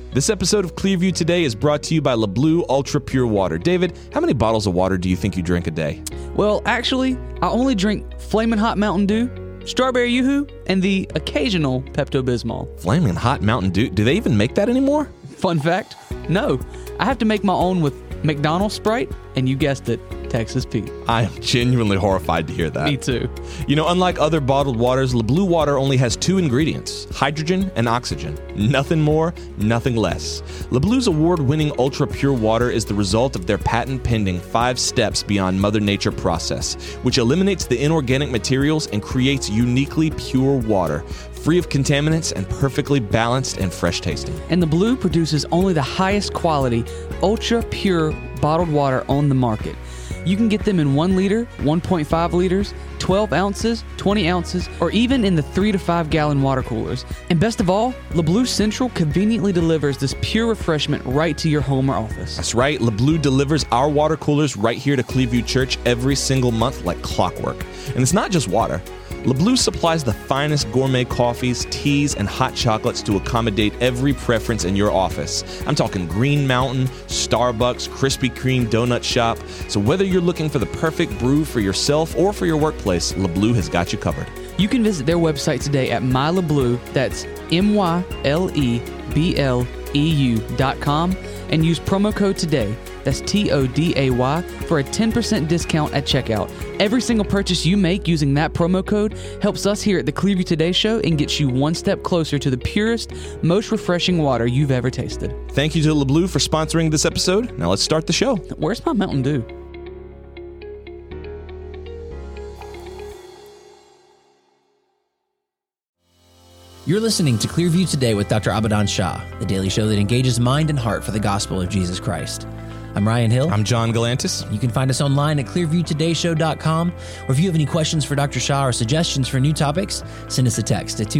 This episode of Clearview Today is brought to you by LeBlue Ultra Pure Water. David, how many bottles of water do you think you drink a day? Well, actually, I only drink Flamin' Hot Mountain Dew, Strawberry Yoo-Hoo, and the occasional Pepto-Bismol. Flaming Hot Mountain Dew? Do they even make that anymore? Fun fact, no. I have to make my own with McDonald's Sprite, and you guessed it, Texas Pete. I am genuinely horrified to hear that. Me too. You know, unlike other bottled waters, LeBlue water only has two ingredients, hydrogen and oxygen. Nothing more, nothing less. LeBlue's award-winning ultra pure water is the result of their patent-pending 5 steps beyond Mother Nature process, which eliminates the inorganic materials and creates uniquely pure water, free of contaminants and perfectly balanced and fresh tasting. And the Blue produces only the highest quality, ultra pure bottled water on the market. You can get them in 1 liter, 1.5 liters, 12 ounces, 20 ounces, or even in the 3 to 5 gallon water coolers. And best of all, LeBlue Central conveniently delivers this pure refreshment right to your home or office. That's right, LeBlue delivers our water coolers right here to Clearview Church every single month like clockwork. And it's not just water. LeBlue supplies the finest gourmet coffees, teas, and hot chocolates to accommodate every preference in your office. I'm talking Green Mountain, Starbucks, Krispy Kreme donut shop. So whether you're looking for the perfect brew for yourself or for your workplace, LeBlue has got you covered. You can visit their website today at MyLeBlue, that's MyLebleu.com, and use promo code TODAY, that's TODAY, for a 10% discount at checkout. Every single purchase you make using that promo code helps us here at the Clearview Today Show and gets you one step closer to the purest, most refreshing water you've ever tasted. Thank you to LeBlue for sponsoring this episode. Now let's start the show. Where's my Mountain Dew? You're listening to Clearview Today with Dr. Abadan Shah, the daily show that engages mind and heart for the gospel of Jesus Christ. I'm Ryan Hill. I'm John Galantis. You can find us online at clearviewtodayshow.com, or if you have any questions for Dr. Shah or suggestions for new topics, send us a text at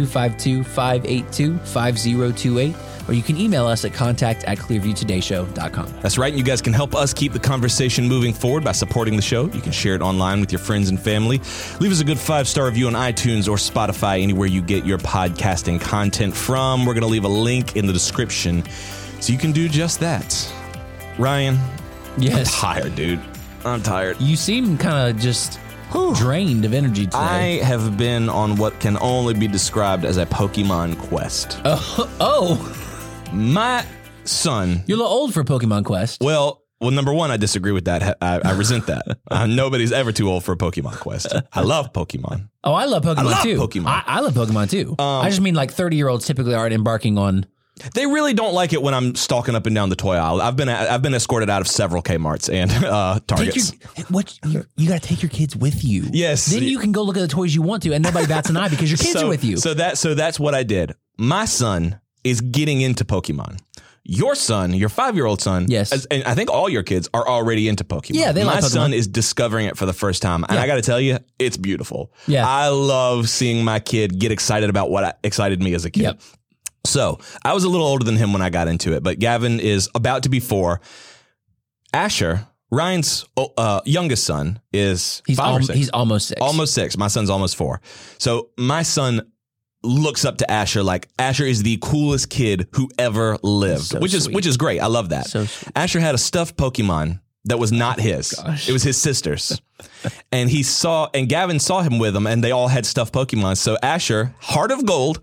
252-582-5028, or you can email us at contact@clearviewtodayshow.com. That's right, and you guys can help us keep the conversation moving forward by supporting the show. You can share it online with your friends and family. Leave us a good 5-star review on iTunes or Spotify, anywhere you get your podcasting content from. We're going to leave a link in the description so you can do just that. Ryan, Yes. I'm tired, dude. I'm tired. You seem kind of just drained of energy today. I have been on what can only be described as a Pokemon quest. Oh. My son... You're a little old for Pokemon Quest. Well, number one, I disagree with that. I resent that. Nobody's ever too old for a Pokemon quest. I love Pokemon. Oh, I love Pokemon too. I love Pokemon too. I just mean like 30-year-olds typically aren't embarking on... They really don't like it when I'm stalking up and down the toy aisle. I've been escorted out of several Kmarts and Targets. You got to take your kids with you. Yes. Then you can go look at the toys you want to, and nobody bats an eye because your kids are with you. So that's what I did. My son is getting into Pokemon. Your son, your 5-year-old son, yes, and I think all your kids are already into Pokemon. Yeah, they like Pokemon. My son is discovering it for the first time, and I got to tell you, it's beautiful. Yeah, I love seeing my kid get excited about what excited me as a kid. Yep. So I was a little older than him when I got into it, but Gavin is about to be 4. Asher, Ryan's youngest son, is 5 or 6. He's almost 6. Almost 6. My son's almost 4. So my son looks up to Asher like Asher is the coolest kid who ever lived, so which is great. I love that. So sweet. Asher had a stuffed Pokemon that was not his. Gosh. It was his sister's. And Gavin saw him with them, and they all had stuffed Pokemon. So Asher, heart of gold,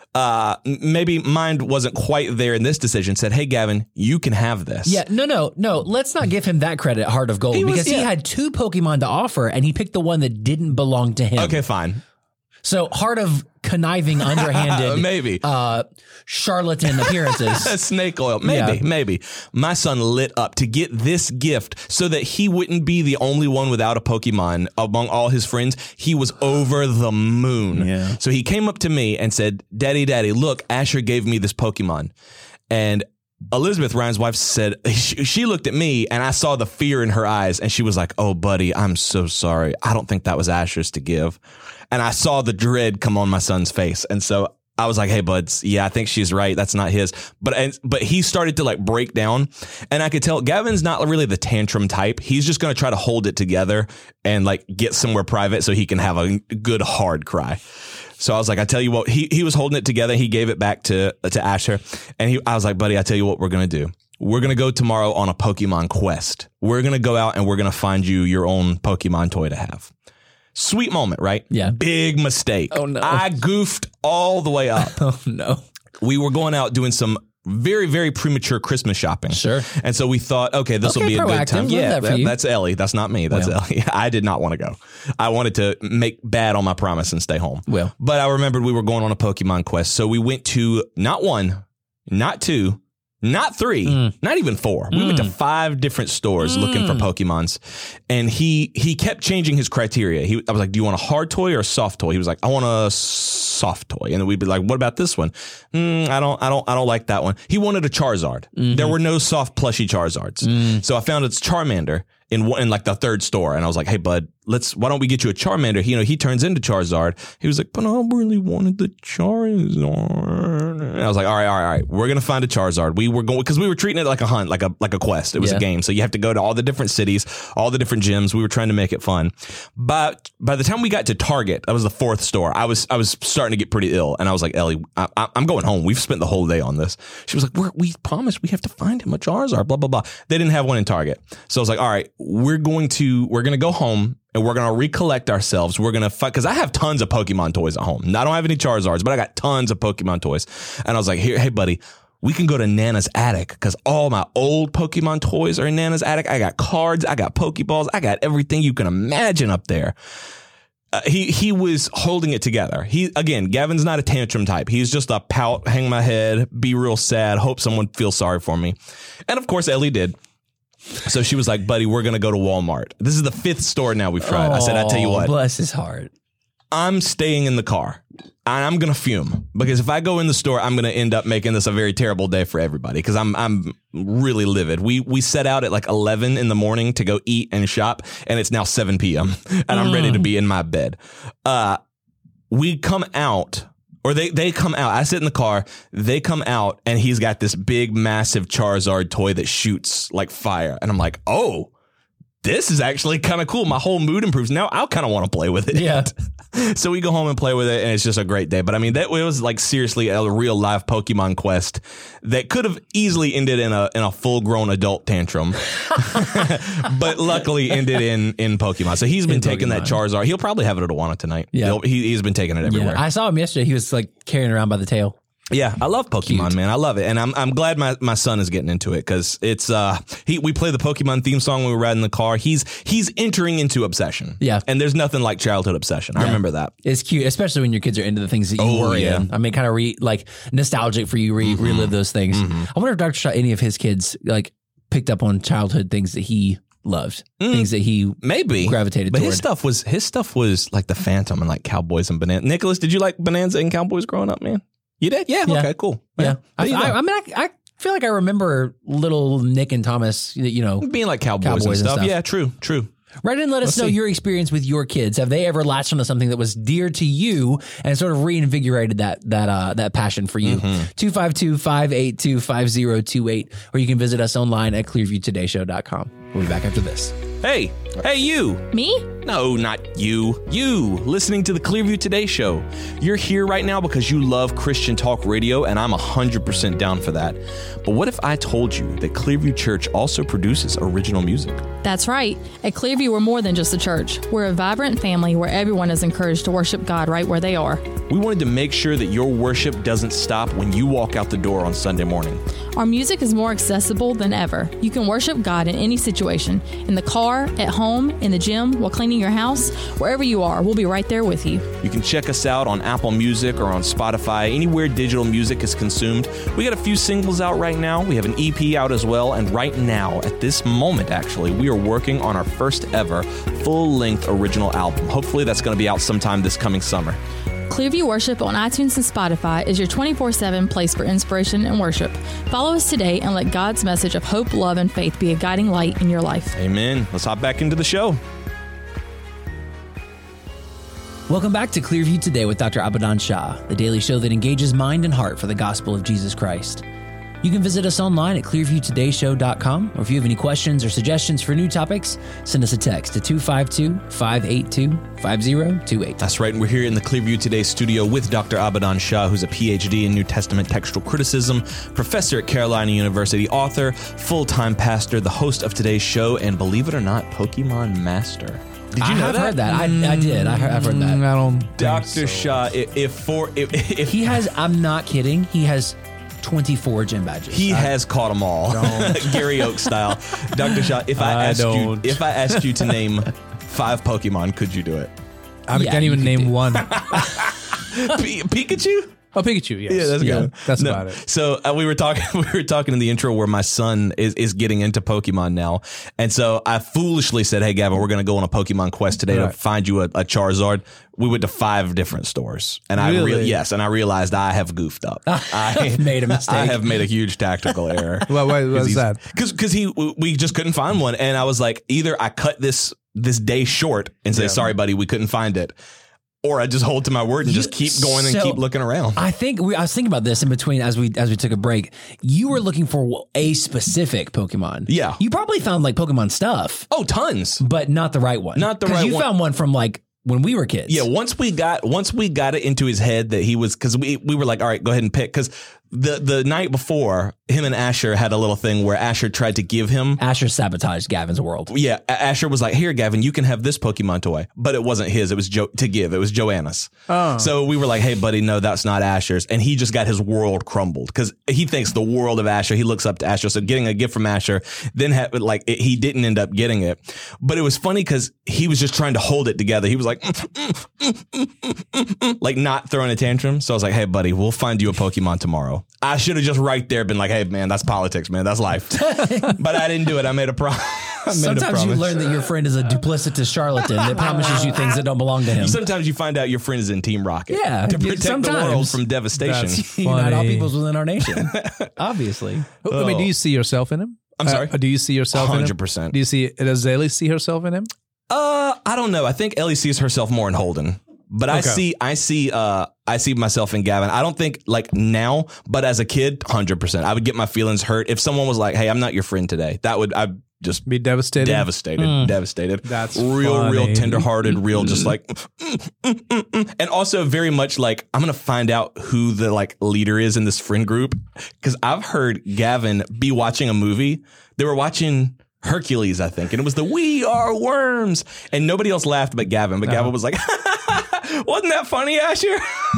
maybe mind wasn't quite there in this decision, said, "Hey, Gavin, you can have this." Yeah, no. Let's not give him that credit, Heart of Gold, because he had 2 Pokemon to offer, and he picked the one that didn't belong to him. Okay, fine. So Heart of conniving, underhanded, maybe charlatan appearances. Snake oil. Maybe. My son lit up to get this gift so that he wouldn't be the only one without a Pokemon among all his friends. He was over the moon. Yeah. So he came up to me and said, Daddy, look, Asher gave me this Pokemon. And Elizabeth, Ryan's wife, said, she looked at me and I saw the fear in her eyes and she was like, "Oh, buddy, I'm so sorry. I don't think that was Asher's to give." And I saw the dread come on my son's face. And so I was like, "Hey, buds, yeah, I think she's right. That's not his." But he started to like break down, and I could tell Gavin's not really the tantrum type. He's just going to try to hold it together and like get somewhere private so he can have a good hard cry. So I was like, I tell you what, he was holding it together. He gave it back to Asher. And I was like, buddy, I tell you what we're going to do. We're going to go tomorrow on a Pokemon quest. We're going to go out and we're going to find you your own Pokemon toy to have. Sweet moment, right? Yeah. Big mistake. Oh, no. I goofed all the way up. Oh, no. We were going out doing some very, very premature Christmas shopping. Sure. And so we thought, okay, this will be a good time. Love Yeah, that for you. that's Ellie. That's not me. That's Ellie. I did not want to go. I wanted to make bad on my promise and stay home. Well. But I remembered we were going on a Pokemon quest. So we went to not 1, not 2, not 3, not even 4. We went to 5 different stores looking for Pokemons. And he kept changing his criteria. I was like, do you want a hard toy or a soft toy? He was like, I want a soft toy. And then we'd be like, what about this one? I don't like that one. He wanted a Charizard. There were no soft plushy Charizards. So I found it's Charmander in like the 3rd store. And I was like, hey, bud, why don't we get you a Charmander? He turns into Charizard. He was like, but I really wanted the Charizard. And I was like, all right. We're going to find a Charizard. We were going, because we were treating it like a hunt, like a quest. It was a game. So you have to go to all the different cities, all the different gyms. We were trying to make it fun. But by the time we got to Target, that was the 4th store. I was starting to get pretty ill. And I was like, Ellie, I'm going home. We've spent the whole day on this. She was like, we promised we have to find him a Charizard, blah, blah, blah. They didn't have one in Target. So I was like, all right, we're going to go home and we're going to recollect ourselves. We're going to fight, because I have tons of Pokemon toys at home. Now, I don't have any Charizards, but I got tons of Pokemon toys. And I was like, hey, buddy, we can go to Nana's attic because all my old Pokemon toys are in Nana's attic. I got cards, I got Pokeballs, I got everything you can imagine up there. He was holding it together. Gavin's not a tantrum type. He's just a pout, hang my head, be real sad, hope someone feels sorry for me. And of course, Ellie did. So she was like, buddy, we're going to go to Walmart. This is the 5th store now we've tried. I said, I tell you what. Bless his heart. I'm staying in the car. And I'm going to fume. Because if I go in the store, I'm going to end up making this a very terrible day for everybody. Because I'm really livid. We set out at like 11 in the morning to go eat and shop. And it's now 7 p.m. And I'm ready to be in my bed. We come out. Or they come out. I sit in the car. They come out, and he's got this big, massive Charizard toy that shoots like fire. And I'm like, oh, this is actually kind of cool. My whole mood improves. Now I kind of want to play with it. Yeah. So we go home and play with it, and it's just a great day. But I mean, it was like seriously a real live Pokemon quest that could have easily ended in a full grown adult tantrum, but luckily ended in Pokemon. So he's been taking that Charizard. He'll probably have it at Awana tonight. Yeah, he's been taking it everywhere. Yeah. I saw him yesterday. He was like carrying it around by the tail. Yeah, I love Pokemon, man. I love it. And I'm glad my son is getting into it because it's we play the Pokemon theme song when we were riding the car. He's entering into obsession. Yeah. And there's nothing like childhood obsession. I remember that. It's cute, especially when your kids are into the things that you were in. I mean, kind of nostalgic for you, relive those things. I wonder if Dr. Shaw, any of his kids like picked up on childhood things that he loved, things that he maybe gravitated but toward. His stuff was like the Phantom and like Cowboys and Bonanza. Nicholas, did you like Bonanza and Cowboys growing up, man? You did? Yeah. Okay, cool. Yeah. I feel like I remember little Nick and Thomas, being like Cowboys and stuff. Yeah, true. Write in and let us know your experience with your kids. Have they ever latched onto something that was dear to you and sort of reinvigorated that passion for you? 252-582-5028, or you can visit us online at clearviewtodayshow.com. We'll be back after this. Hey, you. Me? No, not you. You, listening to the Clearview Today Show. You're here right now because you love Christian talk radio, and I'm 100% down for that. But what if I told you that Clearview Church also produces original music? That's right. At Clearview, we're more than just a church. We're a vibrant family where everyone is encouraged to worship God right where they are. We wanted to make sure that your worship doesn't stop when you walk out the door on Sunday morning. Our music is more accessible than ever. You can worship God in any situation, in the car, at home, in the gym, while cleaning your house, wherever you are, we'll be right there with you. You can check us out on Apple Music or on Spotify, anywhere digital music is consumed. We got a few singles out right now. We have an EP out as well. And right now, at this moment, actually, we are working on our first ever full-length original album. Hopefully that's going to be out sometime this coming summer. Clearview Worship on iTunes and Spotify is your 24/7 place for inspiration and worship. Follow us today and let God's message of hope, love, and faith be a guiding light in your life. Amen. Let's hop back into the show. Welcome back to Clearview Today with Dr. Abadan Shah, the daily show that engages mind and heart for the gospel of Jesus Christ. You can visit us online at clearviewtodayshow.com, or if you have any questions or suggestions for new topics, send us a text to 252-582-5028. That's right, and we're here in the Clearview Today studio with Dr. Abadan Shah, who's a PhD in New Testament textual criticism, professor at Carolina University, author, full-time pastor, the host of today's show, and believe it or not, Pokemon Master. Did you know that? Heard that. I did. I've heard that. I don't. Dr. Shah, if He has, I'm not kidding, he has 24 gym badges. he has caught them all, Gary Oak style. Dr. Shah, if I asked you to name 5 Pokemon, could you do it? I Yeah, can't even you could name do. one. Pikachu? Oh, Pikachu. Yes. Yeah, that's good. That's No, about it. So we were talking in the intro where my son is getting into Pokemon now, and so I foolishly said, "Hey, Gavin, we're going to go on a Pokemon quest today to Right. find you a Charizard." We went to 5 different stores, and I realized I have goofed up. I made a mistake. I have made a huge tactical error. Why was that? Because we just couldn't find one, and I was like, either I cut this day short and say, "Sorry, buddy, we couldn't find it," or I just hold to my word and just keep going and So, keep looking around. I think I was thinking about this in between as we took a break. You were looking for a specific Pokemon. Yeah. You probably found like Pokemon stuff, Oh, tons. but not the right one. Not the 'Cause right you one. found one from like when we were kids. Yeah, once we got it into his head that he was, because we were like, all right, go ahead and pick, because the night before, him and Asher had a little thing where Asher tried to give him. Asher sabotaged Gavin's world. Yeah, Asher was like, "Here, Gavin, you can have this Pokemon toy," but it wasn't his. It was to give. It was Joanna's. Oh. So we were like, "Hey, buddy, no, that's not Asher's," and he just got his world crumbled because he thinks the world of Asher. He looks up to Asher. So getting a gift from Asher, then he didn't end up getting it, but it was funny because he was just trying to hold it together. He was like, like not throwing a tantrum. So I was like, "Hey, buddy, we'll find you a Pokemon tomorrow." I should have just right there been like, "Hey, man, that's politics, man. That's life." But I didn't do it. I made a promise. Sometimes you learn that your friend is a duplicitous charlatan that promises you things that don't belong to him. Sometimes you find out your friend is in Team Rocket. Yeah, To protect the world sometimes. from devastation. That's Unite all funny. peoples within our nation. Obviously. I mean, do you see yourself in him? I'm sorry? Do you see yourself in him? 100%. Do you see, does Ellie see herself in him? I don't know. I think Ellie sees herself more in Holden. But Okay. I see myself in Gavin. I don't think like now, but as a kid, 100%. I would get my feelings hurt if someone was like, "Hey, I'm not your friend today." I'd just Be devastated? devastated. That's real funny. tenderhearted, real just like, and also very much like, I'm going to find out who the like leader is in this friend group. Cause I've heard Gavin be watching a movie. They were watching Hercules, I think. And it was the "We Are Worms." And nobody else laughed but Gavin. But Gavin was like, "Wasn't that funny, Asher?"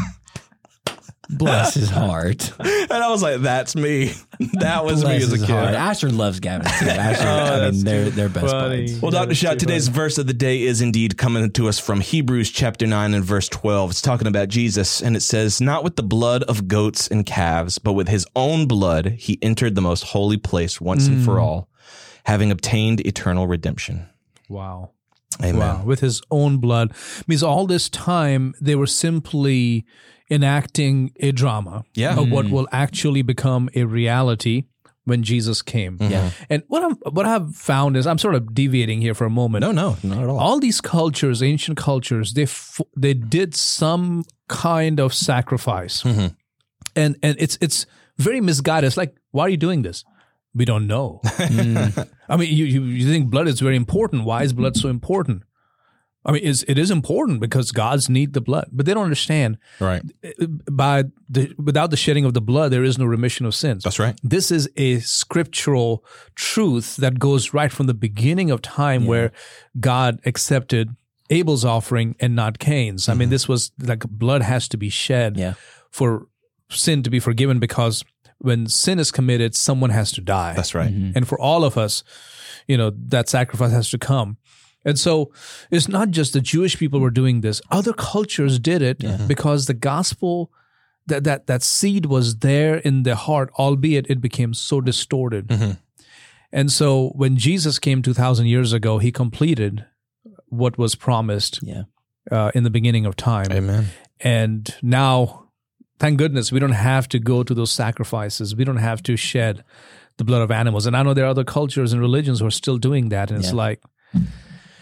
Bless his heart. And I was like, "That's me." That was Bless me as a his kid. heart. Asher loves Gavin too. Asher, they're best funny. buds. Well, Dr. Shah, today's verse of the day is indeed coming to us from Hebrews chapter 9 and verse 12. It's talking about Jesus, and it says, "Not with the blood of goats and calves, but with his own blood he entered the most holy place once and for all, having obtained eternal redemption." Wow. Amen. Wow. With his own blood. Means all this time they were simply enacting a drama of what will actually become a reality when Jesus came. Yeah. And what I've found is, I'm sort of deviating here for a moment. No, not at all. All these cultures, ancient cultures, they did some kind of sacrifice, and it's very misguided. It's like, why are you doing this? We don't know. I mean, you think blood is very important. Why is blood so important? I mean, it is important because gods need the blood, but they don't understand. Right. Without the shedding of the blood, there is no remission of sins. That's right. This is a scriptural truth that goes right from the beginning of time, where God accepted Abel's offering and not Cain's. I mean, this was like blood has to be shed for sin to be forgiven, because when sin is committed, someone has to die. That's right. And for all of us, that sacrifice has to come. And so it's not just the Jewish people were doing this. Other cultures did it because the gospel, that seed was there in their heart, albeit it became so distorted. And so when Jesus came 2,000 years ago, he completed what was promised in the beginning of time. Amen. And now, thank goodness, we don't have to go to those sacrifices. We don't have to shed the blood of animals. And I know there are other cultures and religions who are still doing that. And it's like,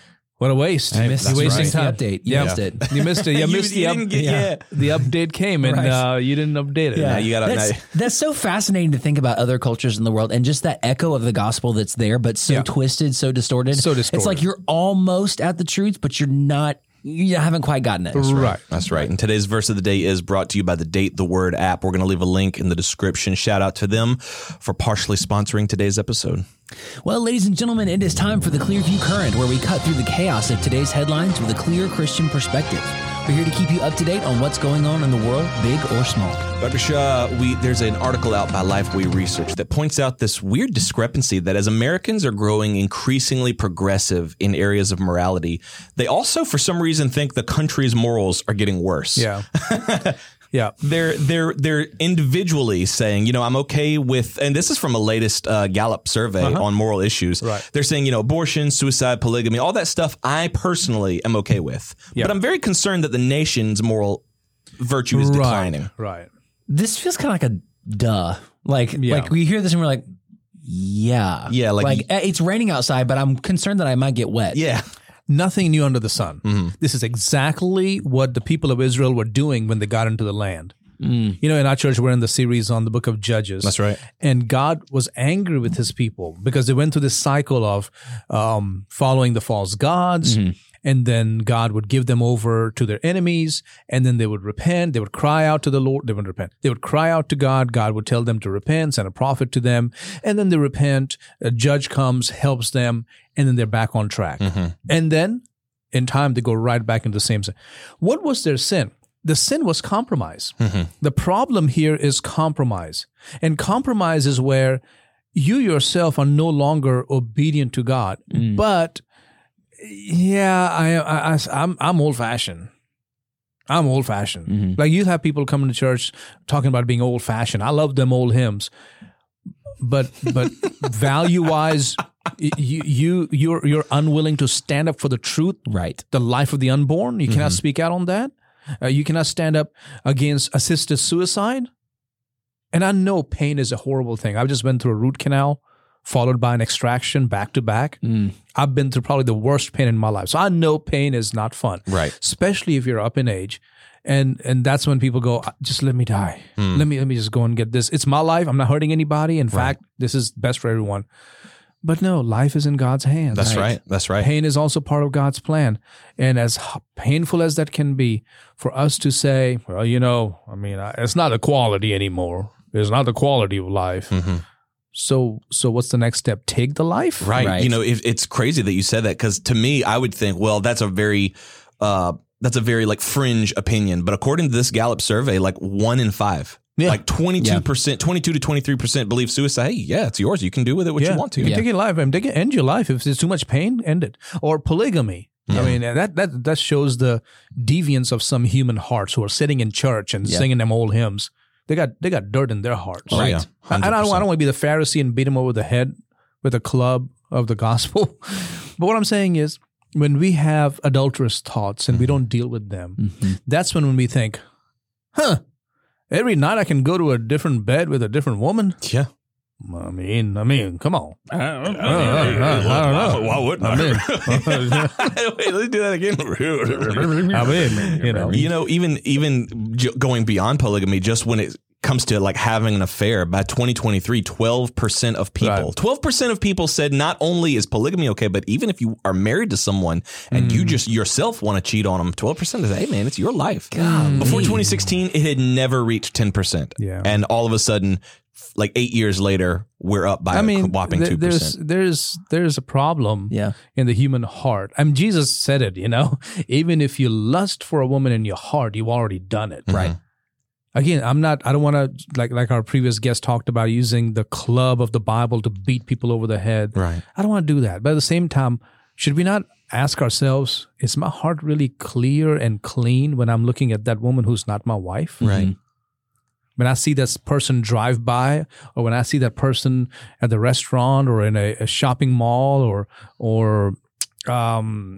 What a waste. You missed You're wasting the time. update. You missed it. You missed it. You missed the didn't get- The update came and you didn't update it. Yeah, you got to. That's so fascinating to think about other cultures in the world and just that echo of the gospel that's there, but so twisted, so distorted. So distorted. It's like you're almost at the truth, but you're not. You haven't quite gotten it. Right. That's right. And today's verse of the day is brought to you by the Date the Word app. We're going to leave a link in the description. Shout out to them for partially sponsoring today's episode. Well, ladies and gentlemen, it is time for the Clearview Current, where we cut through the chaos of today's headlines with a clear Christian perspective. We're here to keep you up to date on what's going on in the world, big or small. Dr. Shaw, there's an article out by Lifeway Research that points out this weird discrepancy that as Americans are growing increasingly progressive in areas of morality, they also, for some reason, think the country's morals are getting worse. Yeah. Yeah. They're individually saying, I'm okay with, and this is from a latest Gallup survey on moral issues. Right. They're saying, abortion, suicide, polygamy, all that stuff I personally am okay with. Yeah. But I'm very concerned that the nation's moral virtue is declining. Right. This feels kind of like a duh. Like we hear this and we're like, yeah. Yeah, like it's raining outside, but I'm concerned that I might get wet. Yeah. Nothing new under the sun. This is exactly what the people of Israel were doing when they got into the land. In our church, we're in the series on the book of Judges. That's right. And God was angry with his people because they went through this cycle of following the false gods. And then God would give them over to their enemies, and then they would repent. They would cry out to the Lord. They wouldn't repent. They would cry out to God. God would tell them to repent, send a prophet to them, and then they repent. A judge comes, helps them, and then they're back on track. And then, in time, they go right back into the same sin. What was their sin? The sin was compromise. The problem here is compromise. And compromise is where you yourself are no longer obedient to God, but I'm old fashioned. I'm old fashioned. Like you have people coming to church talking about being old fashioned. I love them old hymns, but value wise, you're unwilling to stand up for the truth, Right. the life of the unborn. You cannot speak out on that. You cannot stand up against assisted suicide. And I know pain is a horrible thing. I've just been through a root canal, followed by an extraction back to back. I've been through probably the worst pain in my life. So I know pain is not fun. Right. Especially if you're up in age. And that's when people go, just let me die. Let me just go and get this. It's my life. I'm not hurting anybody. In fact, this is best for everyone. But no, life is in God's hands. That's right. That's right. Pain is also part of God's plan. And as painful as that can be, for us to say, well, it's not a quality anymore. It's not the quality of life. So what's the next step? Take the life? Right. It's crazy that you said that because to me, I would think, well, that's a very like fringe opinion. But according to this Gallup survey, like 1 in 5, like 22%, 22 to 23% believe suicide. Hey, yeah, it's yours. You can do with it what you want to. You can take your life. End your life. If there's too much pain, end it. Or polygamy. I mean, that shows the deviance of some human hearts who are sitting in church and singing them old hymns. They got dirt in their hearts. Oh, yeah. I don't want to be the Pharisee and beat him over the head with a club of the gospel. But what I'm saying is, when we have adulterous thoughts and we don't deal with them, that's when we think, every night I can go to a different bed with a different woman. Yeah. I mean, come on. I don't know. Why wouldn't I? Wait, let's do that again. Even going beyond polygamy, just when it comes to like having an affair, by 2023, 12% of people, 12% of people said not only is polygamy okay, but even if you are married to someone and you just yourself want to cheat on them, 12% is, hey man, it's your life. Before 2016, it had never reached 10%. Yeah. And all of a sudden, like 8 years later, we're up by a whopping 2%. There's a problem in the human heart. Jesus said it, even if you lust for a woman in your heart, you've already done it. Right. Again, I don't want to, like our previous guest talked about, using the club of the Bible to beat people over the head. Right. I don't want to do that. But at the same time, should we not ask ourselves, is my heart really clear and clean when I'm looking at that woman who's not my wife? Right. When I see this person drive by, or when I see that person at the restaurant or in a shopping mall or on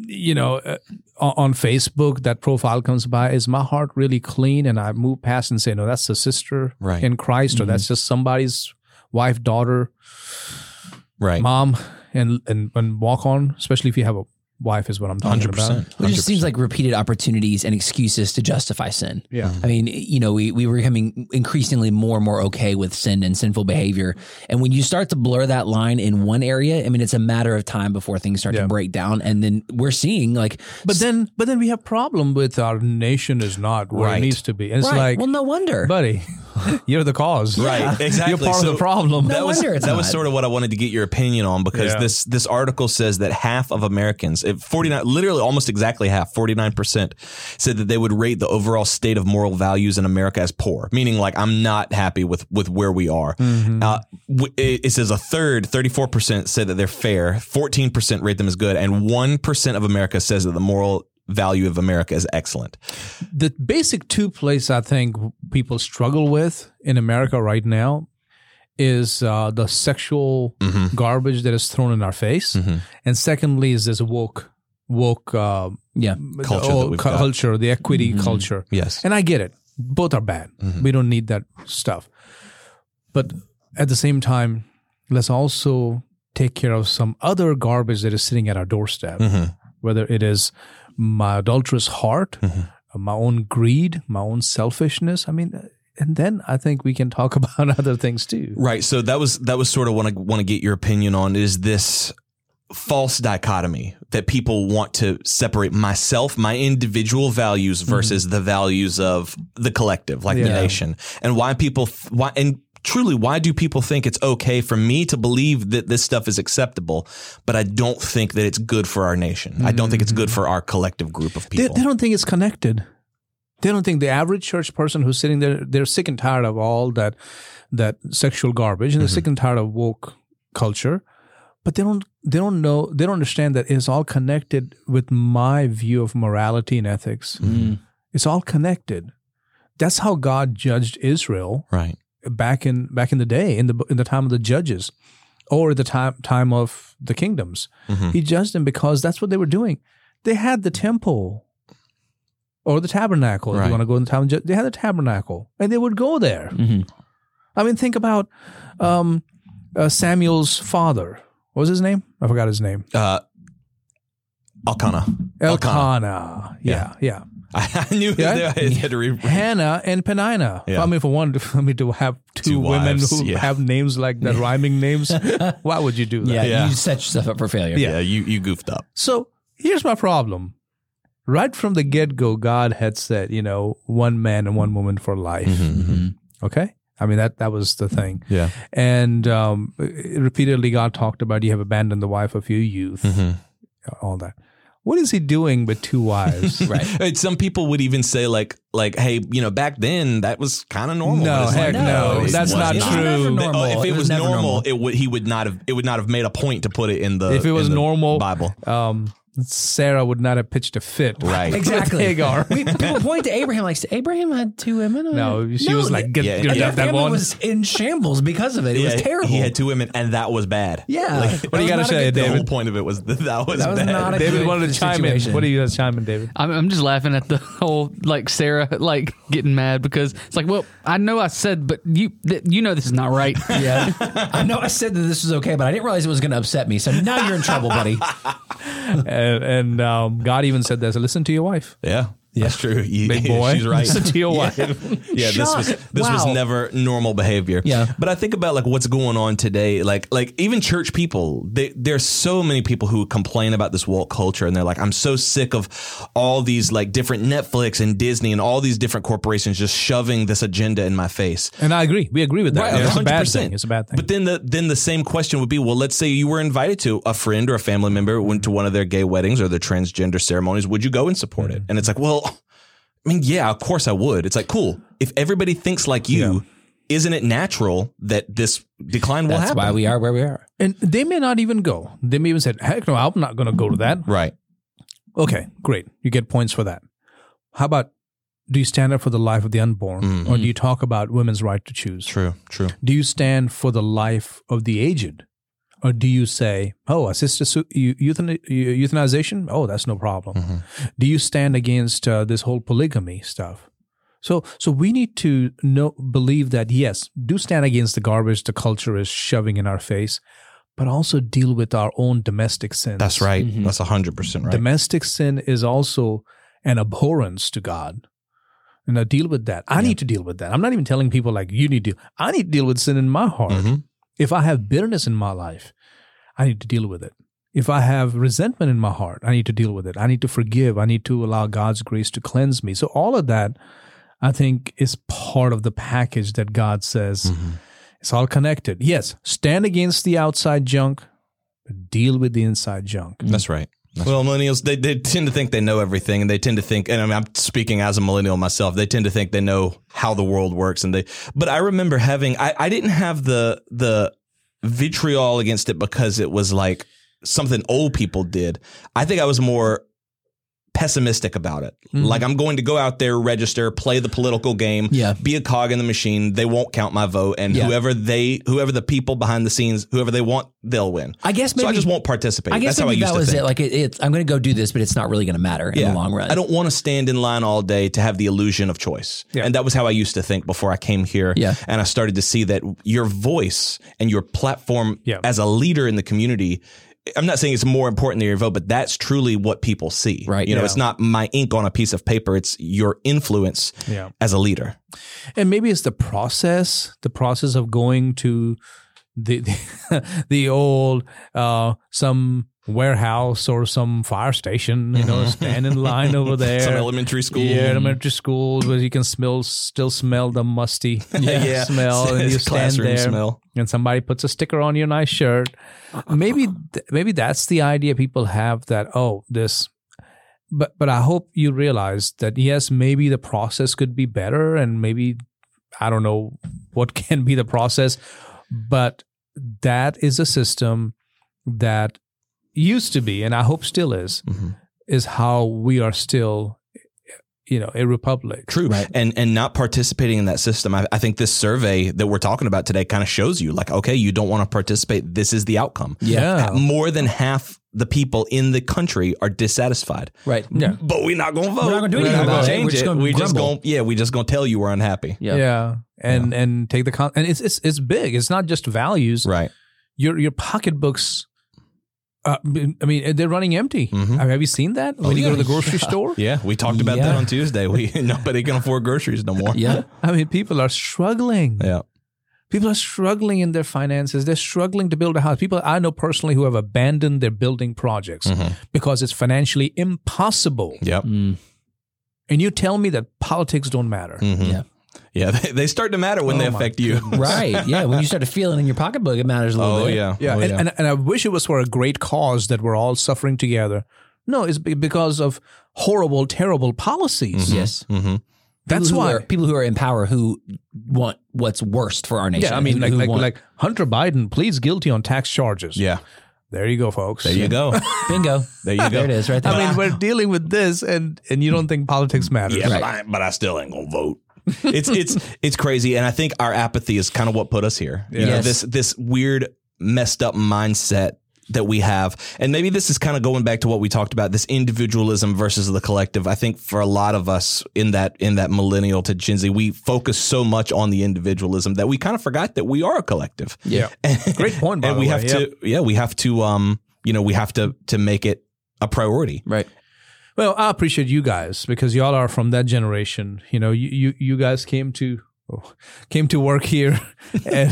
Facebook, that profile comes by, is my heart really clean? And I move past and say, no, that's a sister in Christ, or that's just somebody's wife, daughter, mom, and walk on, especially if you have wife is what I'm talking about. It just seems like repeated opportunities and excuses to justify sin. Yeah. I mean, we were becoming increasingly more and more okay with sin and sinful behavior. And when you start to blur that line in one area, I mean, it's a matter of time before things start to break down. And then we're seeing like... But then we have problem with our nation is not where it needs to be. And it's like... Well, no wonder. Buddy, you're the cause. Right, exactly. You're part of the problem. No wonder it's that was not. sort of what I wanted to get your opinion on, because this article says that half of Americans, 49, literally almost exactly half, 49%, said that they would rate the overall state of moral values in America as poor, meaning like I'm not happy with where we are. It says a third, 34%, said that they're fair, 14% rate them as good, and 1% of America says that the moral value of America is excellent. The basic two places I think people struggle with in America right now is the sexual garbage that is thrown in our face, and secondly is this woke Culture that we've got. culture, the equity culture. Yes. And I get it. Both are bad. We don't need that stuff. But at the same time, let's also take care of some other garbage that is sitting at our doorstep, whether it is my adulterous heart, my own greed, my own selfishness. I mean, and then I think we can talk about other things too. Right. So that was sort of what I want to get your opinion on, is this false dichotomy that people want to separate myself, my individual values versus the values of the collective, like the nation, and why do people think it's okay for me to believe that this stuff is acceptable, but I don't think that it's good for our nation. I don't think it's good for our collective group of people. They don't think it's connected. They don't think the average church person who's sitting there, they're sick and tired of all that sexual garbage, and they're sick and tired of woke culture, but they don't understand that it's all connected with my view of morality and ethics. It's all connected. That's how God judged Israel. Right. Back in the day, in the time of the judges, or the time of the kingdoms, he judged them because that's what they were doing. They had the temple or the tabernacle. If you want to go in the time, they had the tabernacle, and they would go there. I mean, think about Samuel's father. What was his name? I forgot his name. Elkanah. Yeah. I knew that I had to read. Hannah and Peninnah. Yeah. I mean, for me to have two women wives, who have names like that, rhyming names, why would you do that? Yeah, you set yourself up for failure. Yeah, you goofed up. So here's my problem. Right from the get-go, God had said, one man and one woman for life. Okay? I mean, that was the thing. Yeah. And repeatedly, God talked about you have abandoned the wife of your youth, all that. What is he doing with two wives? Right. Some people would even say like, hey, back then that was kind of normal. No, heck no. That's not true. If it was normal, it would not have made a point to put it in the if it was normal Bible. Sarah would not have pitched a fit. Right. Exactly. Hagar. People point to Abraham like, Abraham had two women. No, she was like, get that family one. was in shambles because of it. It was terrible. He had two women, and that was bad. Yeah. What do you got to say, The David? whole point of it was that was was bad. not a David good wanted to chime in. situation. What do you got to chime in, David? I'm just laughing at the whole Sarah getting mad because it's like, well, I know I said, but you know this is not right. Yeah. I know I said that this was okay, but I didn't realize it was going to upset me. So now you're in trouble, buddy. And God even said this: listen to your wife. Yeah. That's true. Big boy. She's right. Listen to your wife. Yeah, this was never normal behavior. Yeah. But I think about what's going on today. Like even church people, there's so many people who complain about this woke culture, and they're like, I'm so sick of all these different Netflix and Disney and all these different corporations just shoving this agenda in my face. And I agree. We agree with that. Right, It's a bad 100%. thing. It's a bad thing. But then the same question would be, well, let's say you were invited to a friend or a family member went to one of their gay weddings or their transgender ceremonies. Would you go and support it? And it's like, well, I mean, yeah, of course I would. It's like, cool. If everybody thinks like you, isn't it natural that this decline will happen? That's why we are where we are. And they may not even go. They may even say, heck no, I'm not going to go to that. Right. Okay, great. You get points for that. How about, do you stand up for the life of the unborn? Or do you talk about women's right to choose? True. Do you stand for the life of the aged? Or do you say, oh, assisted euthanization? Oh, that's no problem. Do you stand against this whole polygamy stuff? So we need to believe that, yes, do stand against the garbage the culture is shoving in our face, but also deal with our own domestic sins. That's right. That's 100% right. Domestic sin is also an abhorrence to God. Deal with that. I need to deal with that. I'm not even telling people like you need to. I need to deal with sin in my heart. If I have bitterness in my life, I need to deal with it. If I have resentment in my heart, I need to deal with it. I need to forgive. I need to allow God's grace to cleanse me. So all of that, I think, is part of the package that God says. It's all connected. Yes, stand against the outside junk, but deal with the inside junk. That's right. Well, millennials, they tend to think they know everything, and they tend to think, and I'm speaking as a millennial myself, they tend to think they know how the world works. But I remember I didn't have the vitriol against it because it was like something old people did. I think I was more pessimistic about it. Like, I'm going to go out there, register, play the political game, be a cog in the machine. They won't count my vote, and whoever the people behind the scenes, whoever they want, they'll win. I guess maybe, so I just won't participate. I guess that's how I used that was to think. it. Like I'm going to go do this, but it's not really going to matter in the long run. I don't want to stand in line all day to have the illusion of choice. And that was how I used to think before I came here. And I started to see that your voice and your platform as a leader in the community, I'm not saying it's more important than your vote, but that's truly what people see. Right. You know, it's not my ink on a piece of paper. It's your influence as a leader. And maybe it's the process of going to the old some warehouse or some fire station, stand in line over there. Some elementary school. Yeah, elementary school where you can still smell the musty smell, and you stand there smell. And somebody puts a sticker on your nice shirt. Maybe that's the idea people have, that but I hope you realize that yes, maybe the process could be better, and maybe I don't know what can be the process, but that is a system that used to be, and I hope still is how we are still, a republic. True. Right. And not participating in that system. I think this survey that we're talking about today kind of shows you, like, okay, you don't want to participate. This is the outcome. Yeah. More than half the people in the country are dissatisfied. Right. Yeah. But we're not going to vote. We're not going to do anything about it. We're just going to grumble. We're just going to tell you we're unhappy. Yeah. And take the and it's big. It's not just values. Right. Your pocketbooks. I mean, they're running empty. Have you seen that when you go to the grocery store? Yeah, we talked about that on Tuesday. Nobody can afford groceries no more. Yeah, I mean, people are struggling. Yeah, people are struggling in their finances. They're struggling to build a house. People I know personally who have abandoned their building projects because it's financially impossible. Yep. And you tell me that politics don't matter. Yeah. Yeah, they start to matter when they affect you. Right. Yeah. When you start to feel it in your pocketbook, it matters a little bit. Yeah. And I wish it was for a great cause that we're all suffering together. No, it's because of horrible, terrible policies. Yes. That's why people who are in power who want what's worst for our nation. Yeah, I mean, like Hunter Biden pleads guilty on tax charges. Yeah. There you go, folks. There you go. Bingo. There you go. There it is right there. I mean, we're dealing with this and you don't think politics matters. Yeah, but I still ain't going to vote. It's crazy, and I think our apathy is kind of what put us here. You know, this weird, messed up mindset that we have, and maybe this is kind of going back to what we talked about: this individualism versus the collective. I think for a lot of us in that millennial to Gen Z, we focus so much on the individualism that we kind of forgot that we are a collective. Yeah, great point. By and the we way. have to, we have to, we have to make it a priority. Right. Well, I appreciate you guys because y'all are from that generation. You know, you guys came to work here, and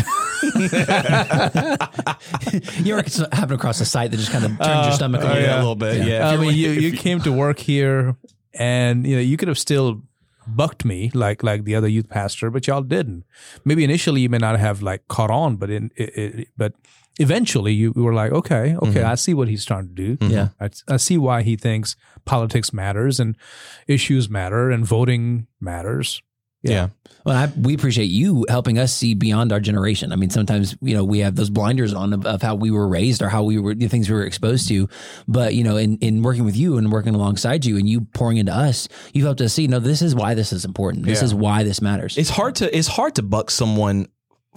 you ever happen across a site that just kind of turns your stomach a little bit? Yeah. I mean, you came to work here, and you could have still bucked me like the other youth pastor, but y'all didn't. Maybe initially you may not have caught on, but but eventually you were like, okay, I see what he's trying to do. Yeah, I see why he thinks politics matters and issues matter and voting matters. Yeah. Well, we appreciate you helping us see beyond our generation. I mean, sometimes, we have those blinders on of how we were raised or how we were, the things we were exposed to. But, in working with you and working alongside you and you pouring into us, you've helped us see, this is why this is important. This is why this matters. It's hard to buck someone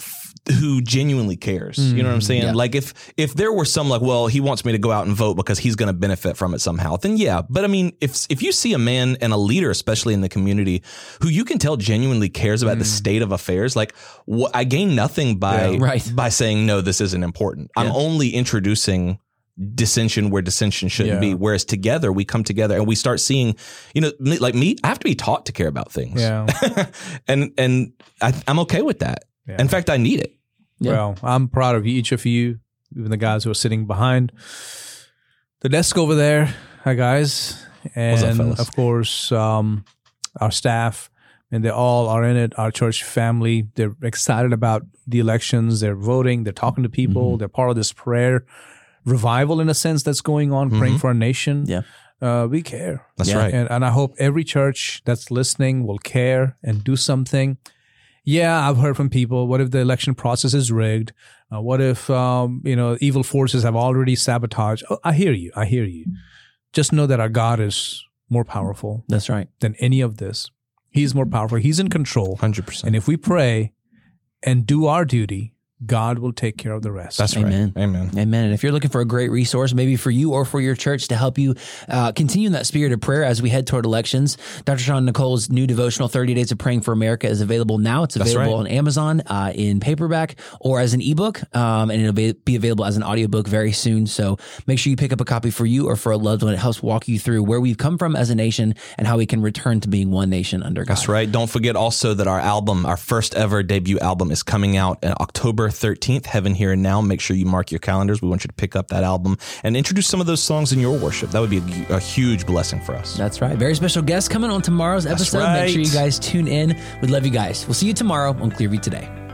who genuinely cares. You know what I'm saying? Yeah. Like if there were some like, well, he wants me to go out and vote because he's going to benefit from it somehow, then yeah. But I mean, if you see a man and a leader, especially in the community, who you can tell genuinely cares about the state of affairs, like I gain nothing by saying, no, this isn't important. I'm only introducing dissension where dissension shouldn't be. Whereas together we come together and we start seeing, like me, I have to be taught to care about things. Yeah. and I'm okay with that. Yeah. In fact, I need it. Yeah. Well, I'm proud of each of you, even the guys who are sitting behind the desk over there. Hi, guys. And What's up, fellas? of course, our staff, and they all are in it. Our church family, they're excited about the elections. They're voting. They're talking to people. They're part of this prayer revival, in a sense, that's going on, praying for our nation. Yeah. We care. That's right. And I hope every church that's listening will care and do something. Yeah, I've heard from people, what if the election process is rigged? What if, evil forces have already sabotaged? Oh, I hear you. Just know that our God is more powerful That's right. than any of this. He's more powerful. He's in control. 100%. And if we pray and do our duty, God will take care of the rest. That's Amen. right. Amen. Amen. And if you're looking for a great resource, maybe for you or for your church to help you continue in that spirit of prayer as we head toward elections, Dr. Sean Nicole's new devotional, 30 Days of Praying for America, is available now. It's available on Amazon in paperback or as an ebook, and it'll be available as an audiobook very soon. So make sure you pick up a copy for you or for a loved one. It helps walk you through where we've come from as a nation and how we can return to being one nation under God. That's right. Don't forget also that our album, our first ever debut album, is coming out on October 13th, Heaven Here and Now. Make sure you mark your calendars. We want you to pick up that album and introduce some of those songs in your worship. That would be a huge blessing for us. That's right. Very special guest coming on tomorrow's episode. right. Make sure you guys tune in. We love you guys. We'll see you tomorrow on Clearview Today.